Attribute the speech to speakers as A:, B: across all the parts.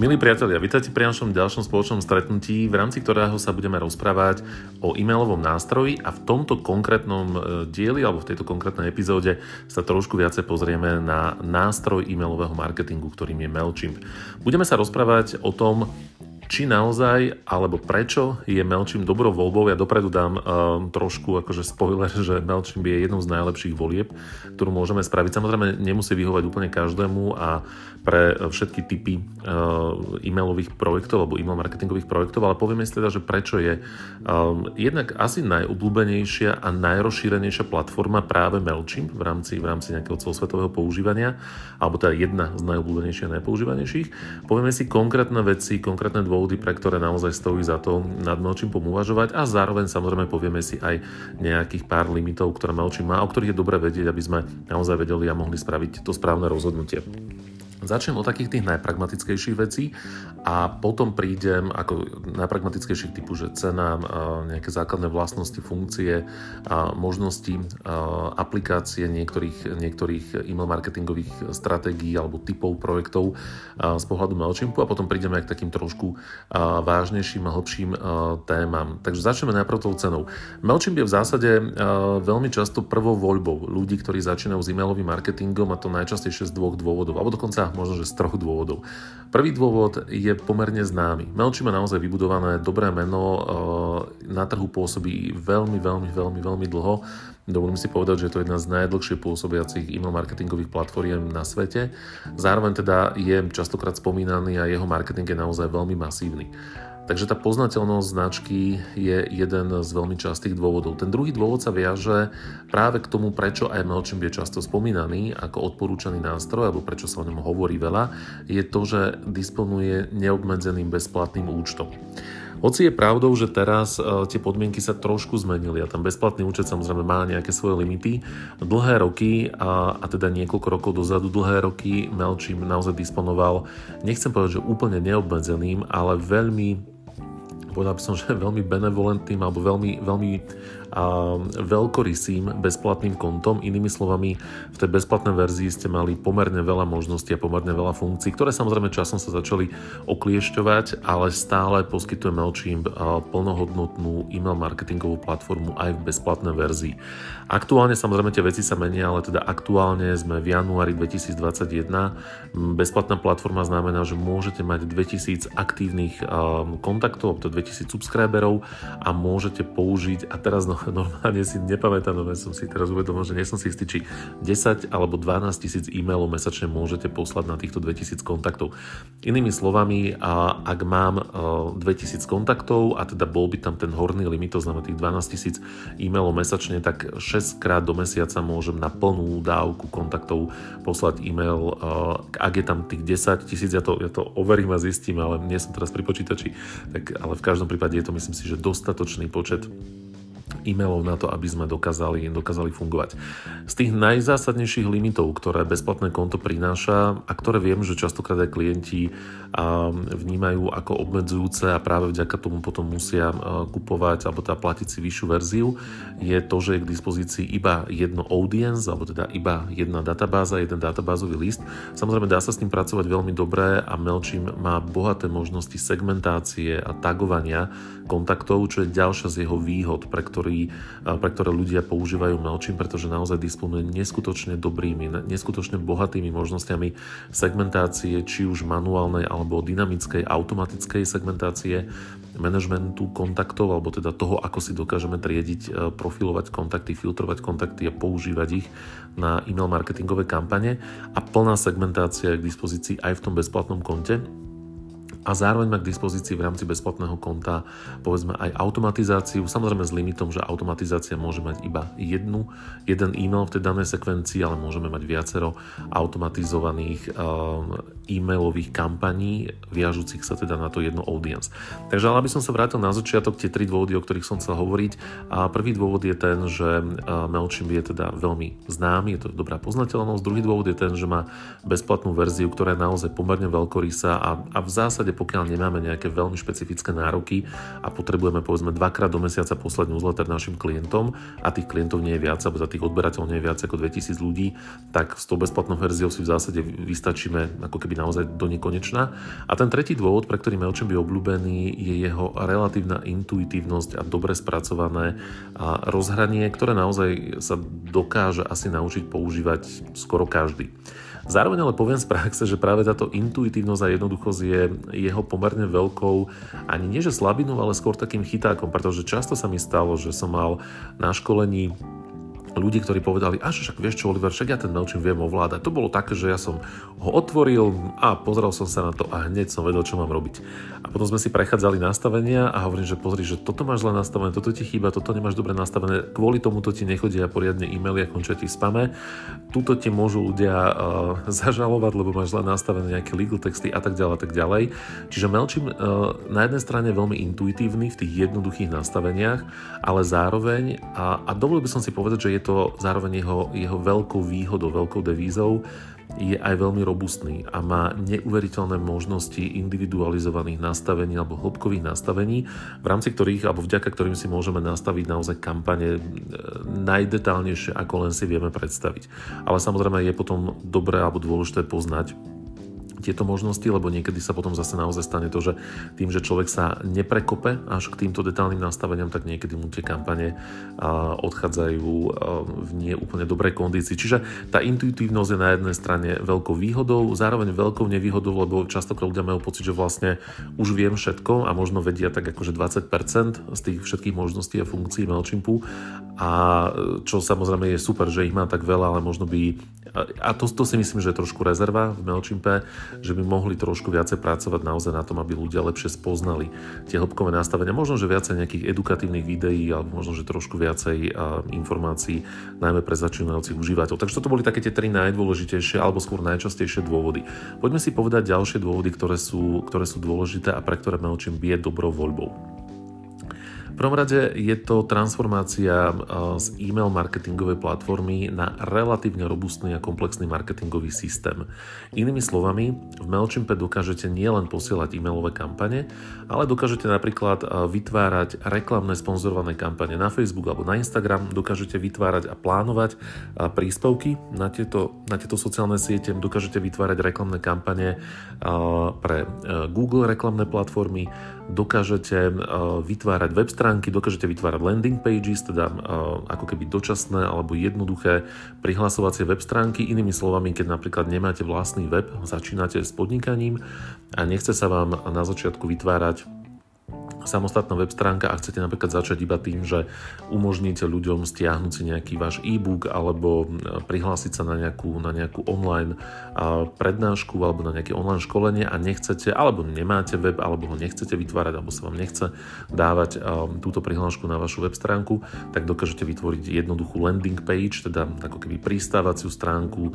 A: Milí priatelia, vítajte pri našom ďalšom spoločnom stretnutí, v rámci ktorého sa budeme rozprávať o e-mailovom nástroji a v tomto konkrétnom dieli alebo v tejto konkrétnej epizóde sa trošku viacej pozrieme na nástroj e-mailového marketingu, ktorým je Mailchimp. Budeme sa rozprávať o tom, či naozaj, alebo prečo je Mailchimp dobrou voľbou. Ja dopredu dám trošku akože spoiler, že Mailchimp je jednou z najlepších volieb, ktorú môžeme spraviť. Samozrejme, nemusí vyhovať úplne každému a pre všetky typy e-mailových projektov alebo e-mail marketingových projektov, ale povieme si teda, že prečo je jednak asi najobľúbenejšia a najrozšírenejšia platforma práve Mailchimp v rámci nejakého celosvetového používania, alebo teda jedna z najobľúbenejších a najpoužívanejších. Povieme si konkrétne veci, konkrétne dôvody, pre ktoré naozaj stojí za to nad Mailchimpom uvažovať a zároveň samozrejme povieme si aj nejakých pár limitov, ktoré Mailchimp má, o ktorých je dobre vedieť, aby sme naozaj vedeli a mohli spraviť to správne rozhodnutie. Začnem od takých tých najpragmatickejších vecí a potom prídem ako najpragmatickejších typu, že cena, nejaké základné vlastnosti, funkcie, možnosti, aplikácie niektorých e-mail marketingových stratégií alebo typov projektov z pohľadu Mailchimpu a potom prídeme aj k takým trošku vážnejším a hlbším témam. Takže začneme najprv tou cenou. Mailchimp je v zásade veľmi často prvou voľbou ľudí, ktorí začínajú s e-mailovým marketingom, a to najčastejšie z dvoch dôvodov, alebo dokonca možno, že z troch dôvodov. Prvý dôvod je pomerne známy. Mailchimp má naozaj vybudované dobré meno, na trhu pôsobí veľmi dlho. Dovolím si povedať, že je to jedna z najdlhšie pôsobiacich e-mail marketingových platform na svete. Zároveň teda je častokrát spomínaný a jeho marketing je naozaj veľmi masívny. Takže tá poznateľnosť značky je jeden z veľmi častých dôvodov. Ten druhý dôvod sa viaže práve k tomu, prečo aj Mailchimp je často spomínaný ako odporúčaný nástroj, alebo prečo sa o ňom hovorí veľa, je to, že disponuje neobmedzeným bezplatným účtom. Hoci je pravdou, že teraz tie podmienky sa trošku zmenili a ten bezplatný účet samozrejme má nejaké svoje limity. Dlhé roky, a teda niekoľko rokov dozadu, Mailchimp naozaj disponoval, nechcem povedať, že úplne neobmedzeným, ale povedal by som, že veľmi benevolentným alebo veľmi veľkorysým bezplatným kontom. Inými slovami, v tej bezplatnej verzii ste mali pomerne veľa možností a pomerne veľa funkcií, ktoré samozrejme časom sa začali okliešťovať, ale stále poskytuje Mailchimp plnohodnotnú e-mail marketingovú platformu aj v bezplatnej verzii. Aktuálne samozrejme tie veci sa menia, ale teda aktuálne sme v januári 2021. Bezplatná platforma znamená, že môžete mať 2000 aktívnych kontaktov, to 2000 subscriberov a môžete použiť, a teraz normálne si nepamätám, no som si teraz uvedomil, že nie som si istý, či 10 alebo 12 tisíc e-mailov mesačne môžete poslať na týchto 2000 kontaktov. Inými slovami, ak mám 2000 kontaktov a teda bol by tam ten horný limit, to znamená tých 12 tisíc e-mailov mesačne, tak 6 krát do mesiaca môžem na plnú dávku kontaktov poslať e-mail. Ak je tam tých 10 tisíc, ja to overím a zistím, ale nie som teraz pri počítači, tak, ale v každom prípade je to, myslím si, že dostatočný počet e-mailov na to, aby sme dokázali fungovať. Z tých najzásadnejších limitov, ktoré bezplatné konto prináša a ktoré viem, že častokrát aj klienti vnímajú ako obmedzujúce a práve vďaka tomu potom musia kupovať alebo teda platiť si vyššiu verziu, je to, že je k dispozícii iba jedno audience, alebo teda iba jedna databáza, jeden databázový list. Samozrejme dá sa s tým pracovať veľmi dobre a Mailchimp má bohaté možnosti segmentácie a tagovania kontaktov, čo je ďalšia z jeho výhod, pre ktoré ľudia používajú Mailchimp, pretože naozaj disponuje neskutočne dobrými, neskutočne bohatými možnosťami segmentácie, či už manuálnej alebo dynamickej, automatickej segmentácie, manažmentu kontaktov, alebo teda toho, ako si dokážeme triediť, profilovať kontakty, filtrovať kontakty a používať ich na e-mail marketingové kampane, a plná segmentácia je k dispozícii aj v tom bezplatnom konte. A zároveň má k dispozícii v rámci bezplatného konta povedzme aj automatizáciu, samozrejme s limitom, že automatizácia môže mať iba jeden e-mail v tej danej sekvencii, ale môžeme mať viacero automatizovaných e-mailových kampaní, viažúcich sa teda na to jedno audience. Takže ale aby som sa vrátil na začiatok, tie tri dôvody, o ktorých som chcel hovoriť. A prvý dôvod je ten, že Mailchimp je teda veľmi známy, je to dobrá poznateľnosť. Druhý dôvod je ten, že má bezplatnú verziu, ktorá je naozaj pomerne veľkorysá a v zásade zásade, pokiaľ nemáme nejaké veľmi špecifické nároky a potrebujeme povedzme 2-krát do mesiaca poslať newsletter našim klientom a tých klientov nie je viac, alebo za tých odberateľov nie je viac ako 2000 ľudí, tak s tou bezplatnou verziou si v zásade vystačíme ako keby naozaj do nekonečna. A ten tretí dôvod, pre ktorý MailChimp je obľúbený, je jeho relatívna intuitívnosť a dobre spracované rozhranie, ktoré naozaj sa dokáže asi naučiť používať skoro každý. Zároveň ale poviem z praxe, že práve táto intuitívnosť a jednoduchosť je jeho pomerne veľkou, ani nie že slabinou, ale skôr takým chytákom, pretože často sa mi stalo, že som mal na školení ľudí, ktorí povedali, však vieš čo, Oliver, však ja ten MailChimp viem ovládať. To bolo také, že ja som ho otvoril a pozrel som sa na to a hneď som vedel, čo mám robiť. A potom sme si prechádzali nastavenia a hovorím, že pozri, že toto máš zle nastavené, toto ti chýba, toto nemáš dobre nastavené, kvôli tomuto ti nechodia poriadne e-maily a končia ti v spame. Tuto ti môžu ľudia zažalovať, lebo máš zle nastavené nejaké legal texty a tak ďalej a tak ďalej. Čiže MailChimp na jednej strane je veľmi intuitívny v tých jednoduchých nastaveniach, ale zároveň a dovolil by som si povedať, že je to zároveň jeho veľkou výhodou, veľkou devízou, je aj veľmi robustný a má neuveriteľné možnosti individualizovaných nastavení alebo hĺbkových nastavení, v rámci ktorých alebo vďaka ktorým si môžeme nastaviť naozaj kampane najdetálnejšie, ako len si vieme predstaviť. Ale samozrejme je potom dobré alebo dôležité poznať tieto možnosti, lebo niekedy sa potom zase naozaj stane to, že tým, že človek sa neprekope až k týmto detálnym nastaveniam, tak niekedy mu tie kampane odchádzajú v nie úplne dobrej kondícii. Čiže tá intuitívnosť je na jednej strane veľkou výhodou, zároveň veľkou nevýhodou, lebo častokrát ľudia majú pocit, že vlastne už viem všetko a možno vedia tak akože 20% z tých všetkých možností a funkcií MailChimpu, a čo samozrejme je super, že ich má tak veľa, ale možno by, a to si myslím, že je trošku rezerva v MailChimpe, že by mohli trošku viacej pracovať naozaj na tom, aby ľudia lepšie spoznali tie hĺbkové nastavenia. Možno, že viacej nejakých edukatívnych videí, alebo možno, že trošku viacej informácií, najmä pre začínajúcich užívateľov. Takže toto boli také tie 3 najdôležitejšie, alebo skôr najčastejšie dôvody. Poďme si povedať ďalšie dôvody, ktoré sú dôležité a pre ktoré MailChimp je dobrou voľbou. V prvom rade je to transformácia z e-mail marketingovej platformy na relatívne robustný a komplexný marketingový systém. Inými slovami, v MailChimpe dokážete nielen posielať e-mailové kampane, ale dokážete napríklad vytvárať reklamné sponzorované kampane na Facebook alebo na Instagram, dokážete vytvárať a plánovať príspevky na tieto sociálne siete, dokážete vytvárať reklamné kampane pre Google reklamné platformy, dokážete vytvárať web stránky, dokážete vytvárať landing pages, teda ako keby dočasné alebo jednoduché prihlasovacie web stránky. Inými slovami, keď napríklad nemáte vlastný web, začínate s podnikaním a nechce sa vám na začiatku vytvárať samostatná web stránka a chcete napríklad začať iba tým, že umožníte ľuďom stiahnuť si nejaký váš e-book alebo prihlásiť sa na nejakú online prednášku alebo na nejaké online školenie a nechcete, alebo nemáte web, alebo ho nechcete vytvárať, alebo sa vám nechce dávať túto prihlášku na vašu web stránku, tak dokážete vytvoriť jednoduchú landing page, teda ako keby pristávaciu stránku,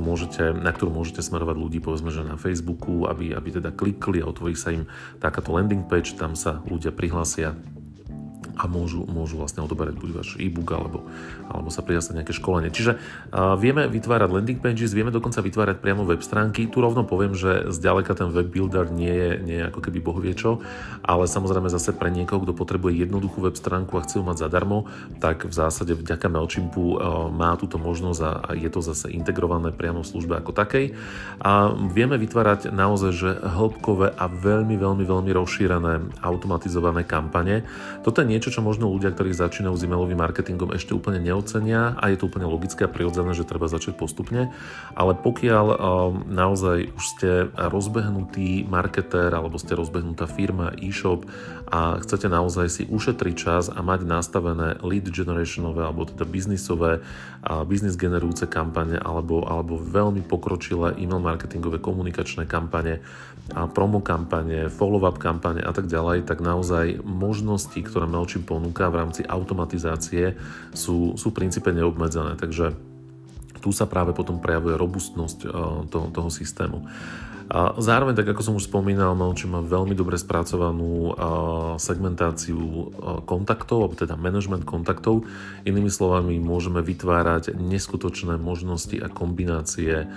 A: na ktorú môžete smerovať ľudí, povedzme, že na Facebooku, aby teda klikli a otvorí sa im takáto landing page, tam sa ľudia prihlásia a môžu vlastne odoberať buď váš e-book alebo sa prihlásiť nejaké školenie. Čiže vieme vytvárať landing pages, vieme dokonca vytvárať priamo web stránky. Tu rovno poviem, že zďaleka ten web builder nie je ako keby bohviečo, ale samozrejme zase pre niekoho, kto potrebuje jednoduchú web stránku a chce ju mať zadarmo, tak v zásade vďaka MailChimpu má túto možnosť a je to zase integrované priamo v službe ako takej. A vieme vytvárať naozaj že hĺbkové a veľmi, veľmi, veľmi rozšírené automatizované kampane. Toto je niečo, čo možno ľudia, ktorí začínajú s e-mailovým marketingom, ešte úplne neocenia a je to úplne logické a prirodzené, že treba začať postupne, ale pokiaľ naozaj už ste rozbehnutý marketér alebo ste rozbehnutá firma, e-shop a chcete naozaj si ušetriť čas a mať nastavené lead generationové alebo teda biznisové, biznis generujúce kampane alebo veľmi pokročilé e-mail marketingové komunikačné kampane, promo kampane, follow-up kampane a tak ďalej, tak naozaj možnosti, ktoré MailChimp ponúka v rámci automatizácie sú v princípe neobmedzené, takže tu sa práve potom prejavuje robustnosť toho systému. A zároveň, tak ako som už spomínal, Mailchimp má veľmi dobre spracovanú segmentáciu kontaktov, alebo teda management kontaktov. Inými slovami, môžeme vytvárať neskutočné možnosti a kombinácie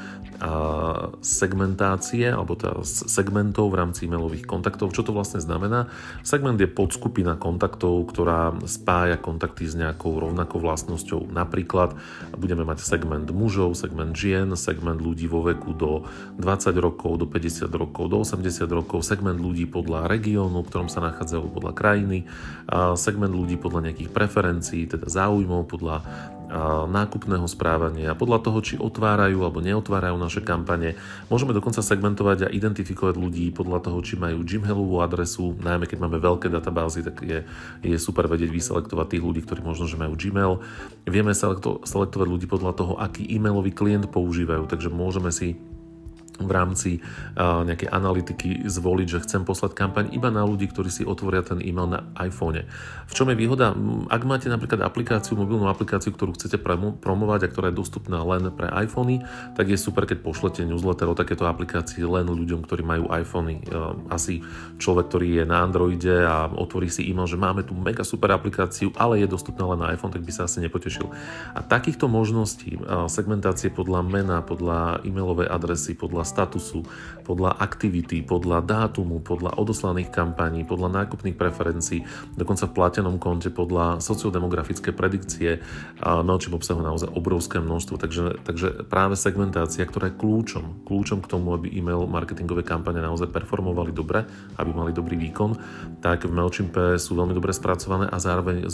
A: segmentácie, alebo teda segmentov v rámci e-mailových kontaktov. Čo to vlastne znamená? Segment je podskupina kontaktov, ktorá spája kontakty s nejakou rovnakou vlastnosťou. Napríklad budeme mať segment mužov, segment žien, segment ľudí vo veku do 20 rokov, do 50 rokov, do 80 rokov, segment ľudí podľa regiónu, v ktorom sa nachádzajú, podľa krajiny, segment ľudí podľa nejakých preferencií, teda záujmov, podľa nákupného správania, podľa toho, či otvárajú alebo neotvárajú naše kampane. Môžeme dokonca segmentovať a identifikovať ľudí podľa toho, či majú Gmailovú adresu, najmä keď máme veľké databázy, tak je super vedieť vyselektovať tých ľudí, ktorí možno, že majú Gmail. Vieme selektovať ľudí podľa toho, aký e-mailový klient používajú, takže môžeme si v rámci nejakej analytiky zvoliť, že chcem poslať kampaň iba na ľudí, ktorí si otvoria ten e-mail na iPhone. V čom je výhoda? Ak máte napríklad mobilnú aplikáciu, ktorú chcete promovať a ktorá je dostupná len pre iPhony, tak je super, keď pošlete newsletter o takéto aplikácii len ľuďom, ktorí majú iPhony. Asi človek, ktorý je na Androide a otvorí si e-mail, že máme tu mega super aplikáciu, ale je dostupná len na iPhone, tak by sa asi nepotešil. A takýchto možností segmentácie podľa mena, podľa e-mailovej adresy, podľa statusu, podľa aktivity, podľa dátumu, podľa odoslaných kampaní, podľa nákupných preferencií, dokonca v platenom konte, podľa sociodemografické predikcie. Mailchimp obsahuje naozaj obrovské množstvo, takže práve segmentácia, ktorá je kľúčom k tomu, aby e-mail marketingové kampane naozaj performovali dobre, aby mali dobrý výkon, tak v Mailchimpe sú veľmi dobre spracované a zároveň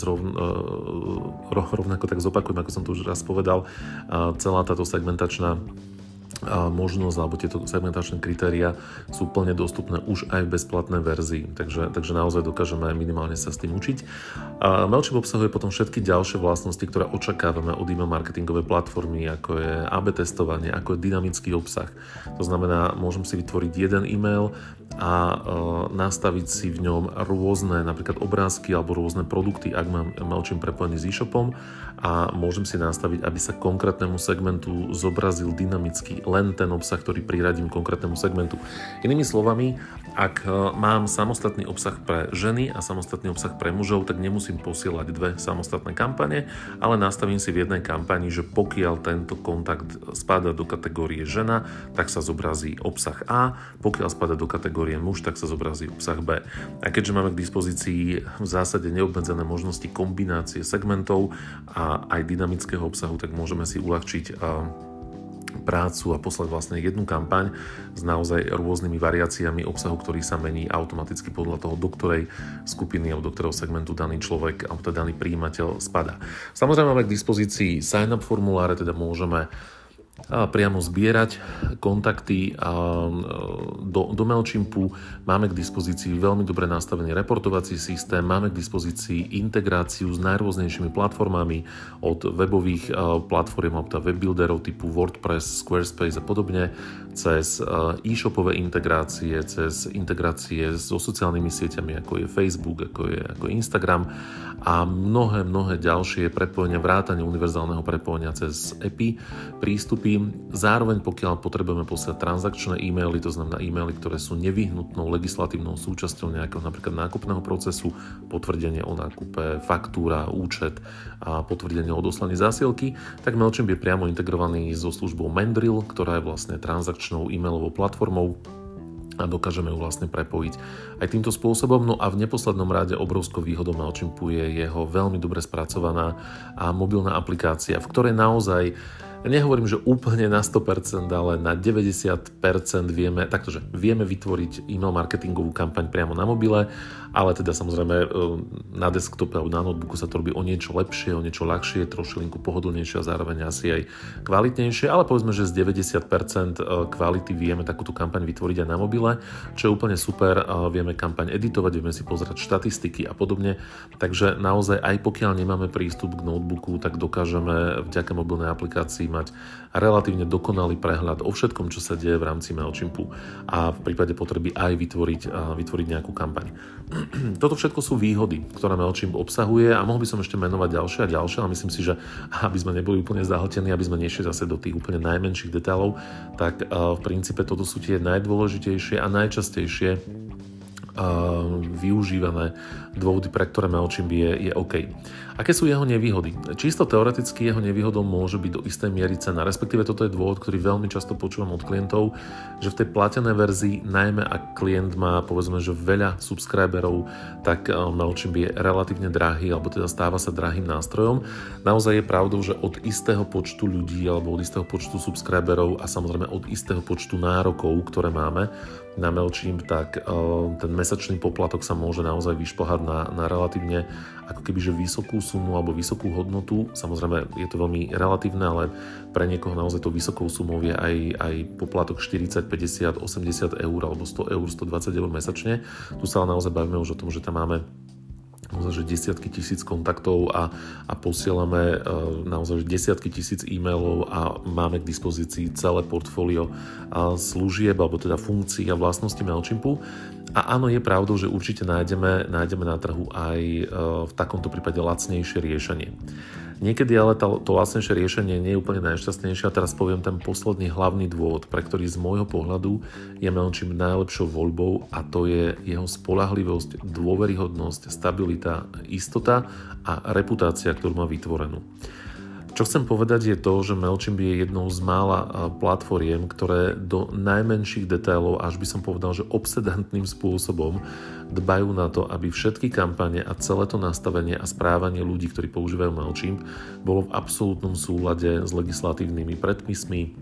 A: rovnako tak zopakujem, ako som to už raz povedal, celá táto segmentačná možnosť alebo tieto segmentačné kritéria sú plne dostupné už aj v bezplatnej verzii, takže naozaj dokážeme minimálne sa s tým učiť. Mailchimp obsahuje potom všetky ďalšie vlastnosti, ktoré očakávame od email marketingovej platformy, ako je AB testovanie, ako je dynamický obsah. To znamená, môžem si vytvoriť jeden e-mail a nastaviť si v ňom rôzne napríklad obrázky alebo rôzne produkty, ak mám Mailchimp prepojený s e-shopom, a môžem si nastaviť, aby sa konkrétnemu segmentu zobrazil dynamicky len ten obsah, ktorý priradím konkrétnemu segmentu. Inými slovami, ak mám samostatný obsah pre ženy a samostatný obsah pre mužov, tak nemusím posielať dve samostatné kampane, ale nastavím si v jednej kampani, že pokiaľ tento kontakt spadá do kategórie žena, tak sa zobrazí obsah A, pokiaľ spadá do kategórie muž, tak sa zobrazí obsah B. A keďže máme k dispozícii v zásade neobmedzené možnosti kombinácie segmentov a aj dynamického obsahu, tak môžeme si uľahčiť prácu a poslať vlastne jednu kampaň s naozaj rôznymi variáciami obsahu, ktorý sa mení automaticky podľa toho, do ktorej skupiny alebo do ktorého segmentu daný človek alebo daný prijímateľ spadá. Samozrejme máme k dispozícii sign-up formuláre, teda môžeme priamo zbierať kontakty do Mailchimpu. Máme k dispozícii veľmi dobre nastavený reportovací systém, máme k dispozícii integráciu s najrôznejšími platformami od webových platform alebo webbuilderov typu WordPress, Squarespace a podobne, cez e-shopové integrácie, cez integrácie so sociálnymi sieťami, ako je Facebook, ako je Instagram a mnohé ďalšie prepojenia, vrátane univerzálneho prepojenia cez API, prístupy. Zároveň pokiaľ potrebujeme posielať transakčné e-maily, to znamená e-maily, ktoré sú nevyhnutnou legislatívnou súčasťou nejakého napríklad nákupného procesu, potvrdenie o nákupe, faktúra, účet a potvrdenie o odoslaní zásielky, tak Mailchimp je priamo integrovaný so službou Mandrill, ktorá je vlastne transakčnou e-mailovou platformou a dokážeme ju vlastne prepojiť aj týmto spôsobom. No a v neposlednom rade obrovskou výhodou Mailchimpu je jeho veľmi dobre spracovaná a mobilná aplikácia, v ktorej naozaj nehovorím, že úplne na 100%, ale na 90% vieme vytvoriť e-mail marketingovú kampaň priamo na mobile, ale teda samozrejme na desktope alebo na notebooku sa to robí o niečo lepšie, o niečo ľahšie, trošilinku pohodlnejšie a zároveň asi aj kvalitnejšie, ale povedzme, že z 90% kvality vieme takúto kampaň vytvoriť aj na mobile, čo je úplne super, vieme kampaň editovať, vieme si pozerať štatistiky a podobne, takže naozaj aj pokiaľ nemáme prístup k notebooku, tak dokážeme vďaka mobilnej aplikácii mať relatívne dokonalý prehľad o všetkom, čo sa deje v rámci MailChimpu a v prípade potreby aj vytvoriť nejakú kampaň. Toto všetko sú výhody, ktoré MailChimp obsahuje a mohol by som ešte menovať ďalšie a ďalšie, ale myslím si, že aby sme neboli úplne zahltení, aby sme nešli zase do tých úplne najmenších detailov, tak v princípe toto sú tie najdôležitejšie a najčastejšie využívané dôvody, pre ktoré MailChimp je OK. Aké sú jeho nevýhody? Čisto teoreticky jeho nevýhodou môže byť do istej miery cena, respektíve toto je dôvod, ktorý veľmi často počúvam od klientov, že v tej platenej verzii, najmä ak klient má povedzme, že veľa subscriberov, tak MailChimp je relatívne drahý, alebo teda stáva sa drahým nástrojom. Naozaj je pravdou, že od istého počtu ľudí alebo od istého počtu subscriberov a samozrejme od istého počtu nárokov, ktoré máme na MailChimp, tak ten mesačný poplatok sa môže naozaj vyšplhať na relatívne ako kebyže vysokú sumu alebo vysokú hodnotu. Samozrejme je to veľmi relatívne, ale pre niekoho naozaj to vysokou sumou je aj poplatok 40, 50, 80 eur alebo 100 eur, 120 eur mesačne. Tu sa ale naozaj bavíme už o tom, že tam máme naozaj desiatky tisíc kontaktov a posielame naozaj desiatky tisíc e-mailov a máme k dispozícii celé portfólio služieb alebo teda funkcií a vlastností MailChimpu. A áno, je pravdou, že určite nájdeme na trhu aj v takomto prípade lacnejšie riešenie. Niekedy ale to lacnejšie riešenie nie je úplne najšťastnejšie a teraz poviem ten posledný hlavný dôvod, pre ktorý z môjho pohľadu je MailChimp najlepšou voľbou a to je jeho spoľahlivosť, dôveryhodnosť, stabilita, istota a reputácia, ktorú má vytvorenú. Čo chcem povedať je to, že MailChimp je jednou z mála platformiem, ktoré do najmenších detailov, až by som povedal, že obsedantným spôsobom dbajú na to, aby všetky kampane a celé to nastavenie a správanie ľudí, ktorí používajú MailChimp, bolo v absolútnom súlade s legislatívnymi predpismi,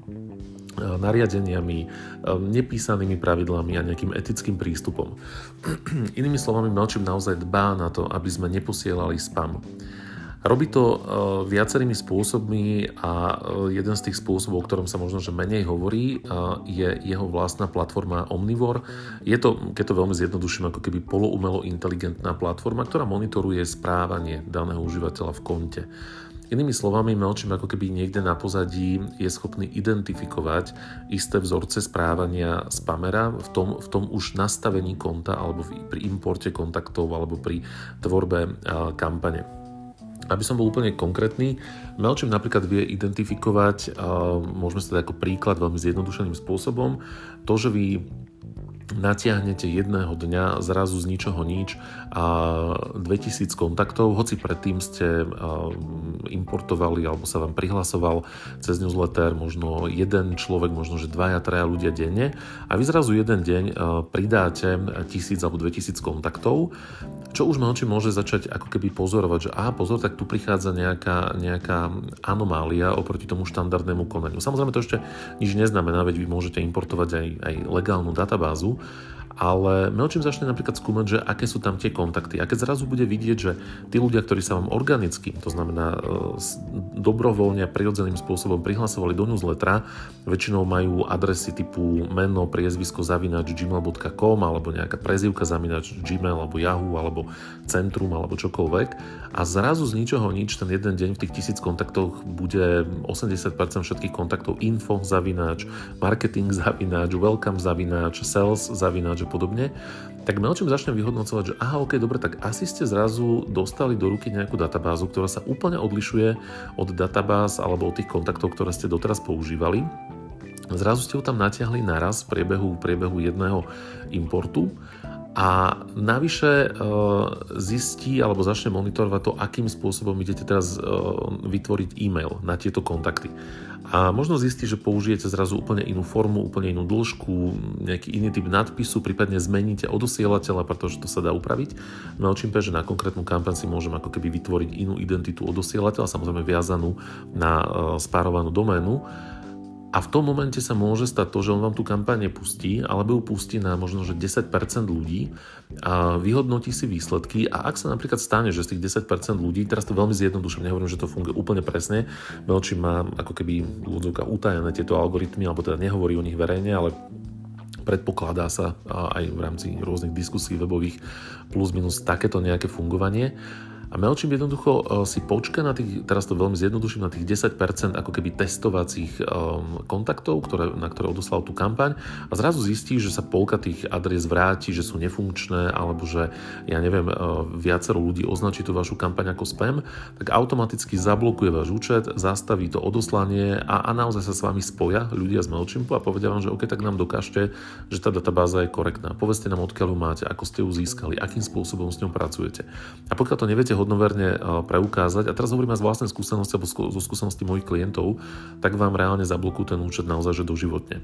A: nariadeniami, nepísanými pravidlami a nejakým etickým prístupom. Inými slovami, MailChimp naozaj dbá na to, aby sme neposielali spam. Robí to viacerými spôsobmi a jeden z tých spôsobov, o ktorom sa možno že menej hovorí, je jeho vlastná platforma Omnivore. Je to, keď to veľmi zjednoduším, ako keby poloumelo inteligentná platforma, ktorá monitoruje správanie daného užívateľa v konte. Inými slovami, MailChimp ako keby niekde na pozadí je schopný identifikovať isté vzorce správania spamera v tom už nastavení konta alebo pri importe kontaktov alebo pri tvorbe kampane. Aby som bol úplne konkrétny, MailChimp napríklad vie identifikovať, môžeme sa dať ako príklad veľmi zjednodušeným spôsobom, to, že vy natiahnete jedného dňa zrazu z ničoho nič a 2000 kontaktov, hoci predtým ste importovali alebo sa vám prihlasoval cez newsletter možno jeden človek, možno že 2-3 ľudia denne a vy zrazu jeden deň pridáte 1000 alebo 2000 kontaktov, čo už MailChimp môže začať ako keby pozorovať, že pozor, tak tu prichádza nejaká anomália oproti tomu štandardnému konaniu. Samozrejme to ešte nič neznamená, veď vy môžete importovať aj legálnu databázu, ale MailChimp začne napríklad skúmať, že aké sú tam tie kontakty. A keď zrazu bude vidieť, že tí ľudia, ktorí sa vám organicky, to znamená dobrovoľne a prirodzeným spôsobom prihlasovali do newslettera, väčšinou majú adresy typu meno, priezvisko @gmail.com alebo nejaká prezývka @gmail alebo Yahoo alebo Centrum alebo čokoľvek. A zrazu z ničoho nič ten jeden deň v tých 1000 kontaktoch bude 80% všetkých kontaktov info marketing welcome sales a podobne, tak MailChimp začne vyhodnocovať, že OK, dobre, tak asi ste zrazu dostali do ruky nejakú databázu, ktorá sa úplne odlišuje od databáz alebo od tých kontaktov, ktoré ste doteraz používali. Zrazu ste ho tam natiahli naraz v priebehu jedného importu a navyše zistí alebo začne monitorovať to, akým spôsobom idete teraz vytvoriť e-mail na tieto kontakty. A možno zistí, že použijete zrazu úplne inú formu, úplne inú dĺžku, nejaký iný typ nadpisu, prípadne zmeníte odosielateľa, pretože to sa dá upraviť. MailChimp, že na konkrétnu kampaň si môžem ako keby vytvoriť inú identitu odosielateľa, samozrejme viazanú na spárovanú doménu. A v tom momente sa môže stať to, že on vám tú kampaň nepustí, alebo ju pustí na možno že 10% ľudí a vyhodnotí si výsledky a ak sa napríklad stane, že z tých 10% ľudí, teraz to veľmi zjednoduším, nehovorím, že to funguje úplne presne, MailChimp má ako keby úvodzovka utajené tieto algoritmy, alebo teda nehovorí o nich verejne, ale predpokladá sa aj v rámci rôznych diskusí webových plus minus takéto nejaké fungovanie. A A MailChimp jednoducho si počka na tých, teraz to veľmi zjednoduším, na tých 10% ako keby testovacích kontaktov, na ktoré odoslal tú kampaň a zrazu zistí, že sa polka tých adries vráti, že sú nefunkčné alebo že, ja neviem, viacero ľudí označí tú vašu kampaň ako spam, tak automaticky zablokuje váš účet, zastaví to odoslanie a naozaj sa s vami spoja ľudia z MailChimpu a povedia vám, že OK, tak nám dokážte, že tá databáza je korektná. Povedzte nám, odkiaľ ju máte, ako ste ju získali, akým spôsobom s ňou pracujete. A pokiaľ to neviete hodnoverne preukázať, a teraz hovorím z vlastnej skúsenosti alebo zo skúsenosti mojich klientov, tak vám reálne zablokujú ten účet naozaj že doživotne.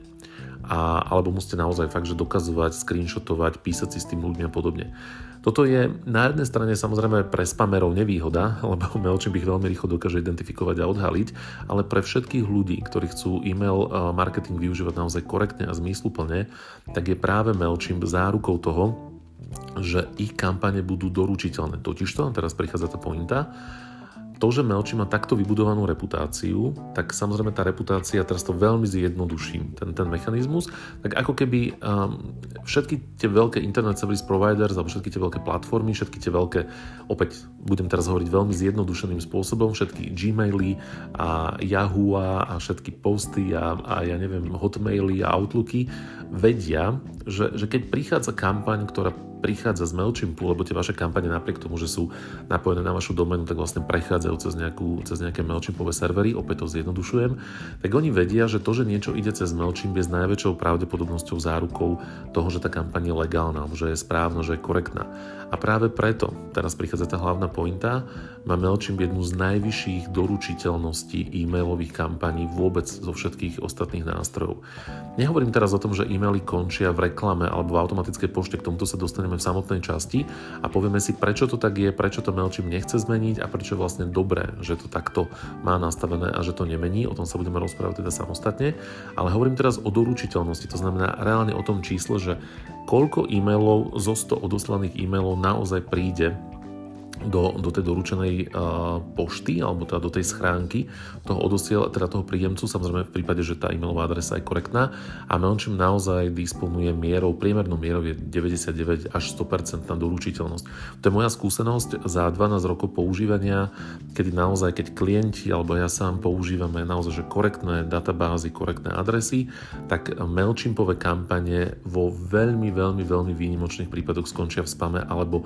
A: Alebo musíte naozaj fakt, že dokazovať, screenshotovať, písať si s tým ľuďmi a podobne. Toto je na jednej strane samozrejme pre spamerov nevýhoda, lebo MailChimp ich veľmi rýchlo dokáže identifikovať a odhaliť, ale pre všetkých ľudí, ktorí chcú e-mail marketing využívať naozaj korektne a zmysluplne, tak je práve MailChimp zárukou toho, že ich kampane budú doručiteľné. Totižto, teraz prichádza tá pointa, to, že MailChimp má takto vybudovanú reputáciu, tak samozrejme tá reputácia, teraz to veľmi zjednoduším, ten mechanizmus, tak ako keby všetky tie veľké internet service providers alebo všetky tie veľké platformy, všetky tie veľké, opäť budem teraz hovoriť veľmi zjednodušeným spôsobom, všetky Gmaily a Yahoo a všetky posty a ja neviem, Hotmaily a Outlooky vedia, že keď prichádza kampaň, ktorá prichádza z MailChimpu, lebo tie vaše kampane napriek tomu, že sú napojené na vašu doménu, tak vlastne prechádzajú cez nejaké MailChimpové servery, opäť to zjednodušujem, tak oni vedia, že to, že niečo ide cez MailChimp je s najväčšou pravdepodobnosťou zárukou toho, že tá kampaň je legálna, že je správna, že je korektná. A práve preto, teraz prichádza tá hlavná pointa, má MailChimp jednu z najvyšších doručiteľností e-mailových kampaní vôbec zo všetkých ostatných nástrojov. Nehovorím teraz o tom, že e-maily končia v reklame alebo v automatickej pošte, k tomuto sa dostaneme v samotnej časti a povieme si, prečo to tak je, prečo to MailChimp nechce zmeniť a prečo je vlastne dobré, že to takto má nastavené a že to nemení. O tom sa budeme rozprávať teda samostatne, ale hovorím teraz o doručiteľnosti, to znamená reálne o tom čísle, že koľko e-mailov zo 100 odoslaných e-mailov naozaj príde do tej doručenej pošty alebo teda do tej schránky toho príjemcu, samozrejme v prípade, že tá e-mailová adresa je korektná a MailChimp naozaj disponuje priemernou mierou je 99 až 100% na doručiteľnosť. To je moja skúsenosť za 12 rokov používania, kedy naozaj, keď klienti alebo ja sám používame naozaj že korektné databázy, korektné adresy, tak MailChimpové kampane vo veľmi, veľmi, veľmi výnimočných prípadoch skončia v spame alebo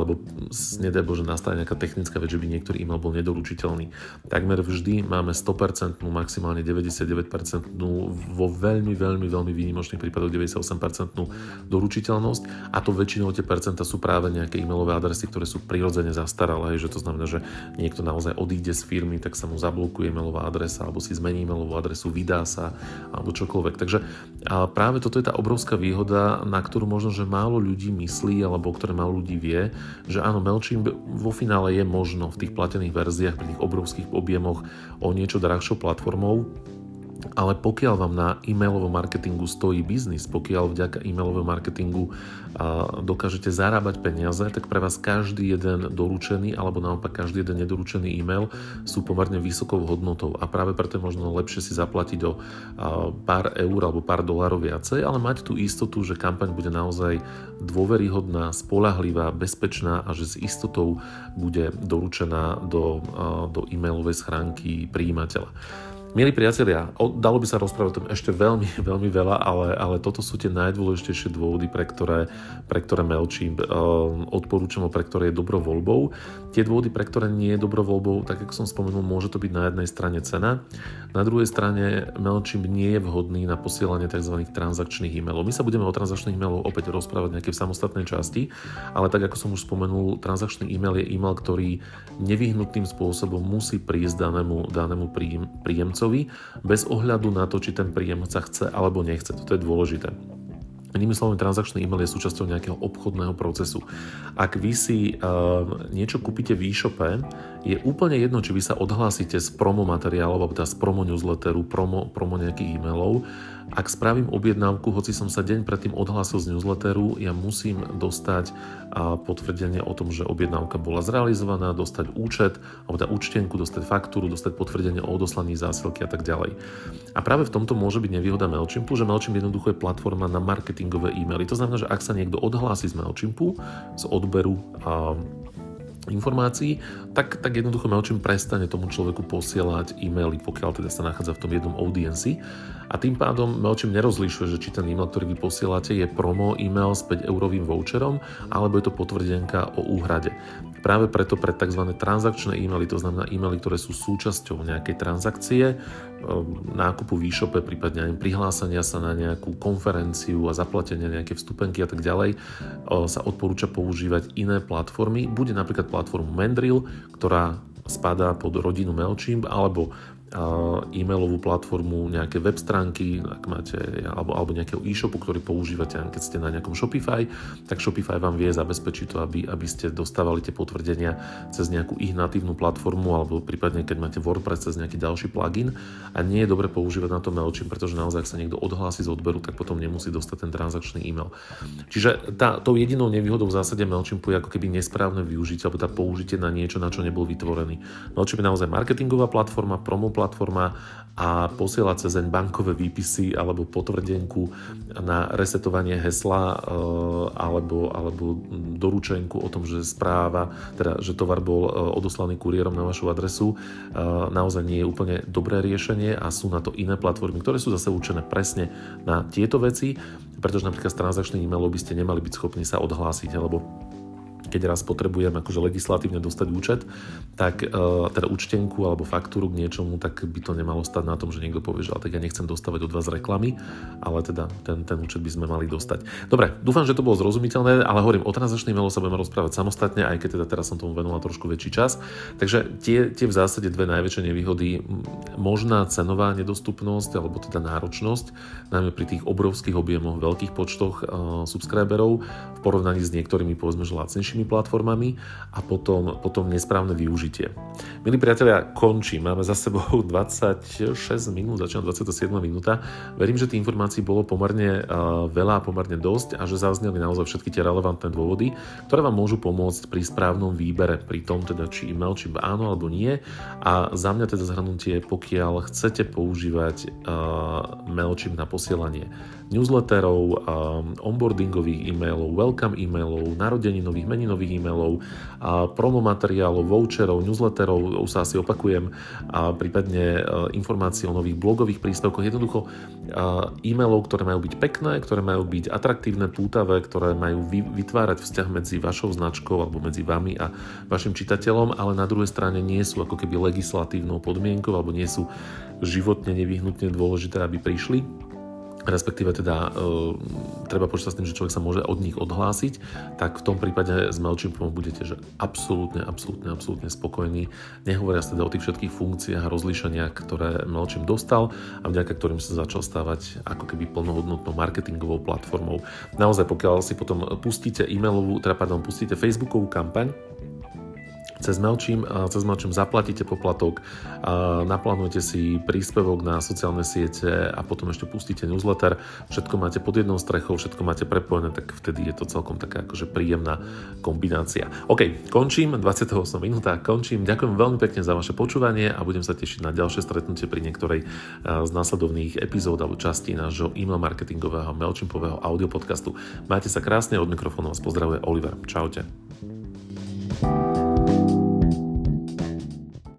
A: nedaj Bože, nastane nejaká technická vec, že by niektorý e-mail bol nedoručiteľný. Takmer vždy máme 100%, maximálne 99%, vo veľmi, veľmi, veľmi výnimočných prípadoch 98% doručiteľnosť a to väčšinou tie percenta sú práve nejaké e-mailové adresy, ktoré sú prirodzene zastaralé, že to znamená, že niekto naozaj odíde z firmy, tak sa mu zablokuje e-mailová adresa alebo si zmení e-mailovú adresu, vydá sa alebo čokoľvek. Takže práve toto je tá obrovská výhoda, na ktorú možno, že málo ľudí myslí alebo o ktoré málo ľudí vie, že áno, MailChimp vo finále je možno v tých platených verziách pri tých obrovských objemoch o niečo drahšou platformou, ale pokiaľ vám na e-mailovom marketingu stojí biznis, pokiaľ vďaka e-mailovému marketingu dokážete zarábať peniaze, tak pre vás každý jeden doručený alebo naopak každý jeden nedoručený e-mail sú pomerne vysokou hodnotou a práve preto je možno lepšie si zaplatiť o pár eur alebo pár dolárov viacej, ale mať tú istotu, že kampaň bude naozaj dôveryhodná, spoľahlivá, bezpečná a že s istotou bude doručená do e-mailovej schránky prijímateľa. Milí priatelia, dalo by sa rozprávať o tom ešte veľmi, veľmi veľa, ale toto sú tie najdôležitejšie dôvody, pre ktoré MailChimp odporúčam, pre ktoré je dobrou voľbou. Tie dôvody, pre ktoré nie je dobrou voľbou, tak ako som spomenul, môže to byť na jednej strane cena, na druhej strane MailChimp nie je vhodný na posielanie tzv. Transakčných e-mailov. My sa budeme o transakčných e-mailoch opäť rozprávať nejaké v samostatnej časti, ale tak ako som už spomenul, transakčný e-mail je e-mail, ktorý nevyhnutným spôsobom musí prísť danému príjemcu bez ohľadu na to, či ten príjemca chce alebo nechce. Toto je dôležité. Inými slovami, transakčný e-mail je súčasťou nejakého obchodného procesu. Ak vy si niečo kúpite v e-shope, je úplne jedno, či vy sa odhlásite z promo materiálov, alebo z promo newsletteru, promo nejakých e-mailov. Ak spravím objednávku, hoci som sa deň predtým odhlásil z newsletteru, ja musím dostať potvrdenie o tom, že objednávka bola zrealizovaná, dostať účet, alebo účtenku, dostať faktúru, dostať potvrdenie o odoslaní zásielky a tak ďalej. A práve v tomto môže byť nevýhoda MailChimpu, že MailChimp jednoducho je platforma na marketingové e-maily. To znamená, že ak sa niekto odhlási z MailChimpu, z odberu informácií, tak jednoducho MailChimp prestane tomu človeku posielať e-maily, pokiaľ teda sa nachádza v tom jednom audienci. A tým pádom MailChimp nerozlišuje, že či ten e-mail, ktorý vy posielate, je promo e-mail s 5-eurovým voucherom, alebo je to potvrdenka o úhrade. Práve preto pre tzv. Transakčné e-maily, to znamená e-maily, ktoré sú súčasťou nejakej transakcie, nákupu v e-shope, prípadne aj prihlásenia sa na nejakú konferenciu a zaplatenia nejaké vstupenky a tak ďalej, sa odporúča používať iné platformy. Bude napríklad platformu Mandrill, ktorá spadá pod rodinu MailChimp, alebo e-mailovú platformu, nejaké web stránky, ak máte, alebo nejakého e-shopu, ktorý používate, keď ste na nejakom Shopify, tak Shopify vám vie zabezpečiť to, aby ste dostávali tie potvrdenia cez nejakú ich natívnu platformu, alebo prípadne keď máte WordPress cez nejaký ďalší plugin, a nie je dobre používať na to MailChimp, pretože naozaj, ak sa niekto odhlási z odberu, tak potom nemusí dostať ten transakčný e-mail. Čiže tou jedinou nevýhodou v zásade MailChimpu je ako keby nesprávne využitie alebo tá použitie na niečo, na čo nebol vytvorený. MailChimp je naozaj marketingová platforma, platforma a posiela cez bankové výpisy alebo potvrdenku na resetovanie hesla alebo doručenku o tom, že správa, teda že tovar bol odoslaný kuriérom na vašu adresu, naozaj nie je úplne dobré riešenie a sú na to iné platformy, ktoré sú zase určené presne na tieto veci, pretože napríklad z transakčných e-mailov by ste nemali byť schopní sa odhlásiť, alebo keď raz potrebujem akože legislatívne dostať účet, tak teda účtenku alebo faktúru k niečomu, tak by to nemalo stať na tom, že niekto povie, že tak ja nechcem dostávať od vás reklamy, ale teda ten účet by sme mali dostať. Dobre, dúfam, že to bolo zrozumiteľné, ale hovorím, o transakčných e-mailoch sa budeme rozprávať samostatne, aj keď teda teraz som tomu venoval trošku väčší čas. Takže tie v zásade dve najväčšie nevýhody, možná cenová nedostupnosť alebo teda náročnosť, najmä pri tých obrovských objemoch, veľkých počtoch subscriberov v porovnaní s niektorými povedzme že lacnejšími platformami a potom nesprávne využitie. Milí priatelia, končím. Máme za sebou 26 minút, začína 27 minúta. Verím, že tých informácií bolo pomerne veľa, pomerne dosť a že zazneli naozaj všetky tie relevantné dôvody, ktoré vám môžu pomôcť pri správnom výbere, pri tom teda či MailChimp áno alebo nie. A za mňa teda zhrnutie, pokiaľ chcete používať MailChimp na posielanie newsletterov, onboardingových e-mailov, welcome e-mailov, narodeninových, meninových e-mailov, promo materiálov, voucherov, newsletterov, už sa asi opakujem, a prípadne informácie o nových blogových príspevkoch, jednoducho e-mailov, ktoré majú byť pekné, ktoré majú byť atraktívne, pútavé, ktoré majú vytvárať vzťah medzi vašou značkou alebo medzi vami a vašim čitateľom, ale na druhej strane nie sú ako keby legislatívnou podmienkou alebo nie sú životne nevyhnutne dôležité, aby prišli. Respektíve teda treba počítať s tým, že človek sa môže od nich odhlásiť, tak v tom prípade s MailChimpom budete že absolútne spokojní. Nehovoria sa teda o tých všetkých funkciách a rozlíšeniach, ktoré MailChimp dostal a vďaka ktorým sa začal stávať ako keby plnohodnotnou marketingovou platformou. Naozaj, pokiaľ si potom pustíte pustíte Facebookovú kampaň, cez MailChimp zaplatíte poplatok, naplánujete si príspevok na sociálne siete a potom ešte pustíte newsletter, všetko máte pod jednou strechou, všetko máte prepojené, tak vtedy je to celkom taká akože príjemná kombinácia. OK, končím, 28 minúta, končím. Ďakujem veľmi pekne za vaše počúvanie a budem sa tešiť na ďalšie stretnutie pri niektorej z následovných epizód alebo častí nášho e-mail marketingového MailChimpového audiopodcastu. Majte sa krásne, od mikrofónu vás pozdravuje Oliver. Čaute.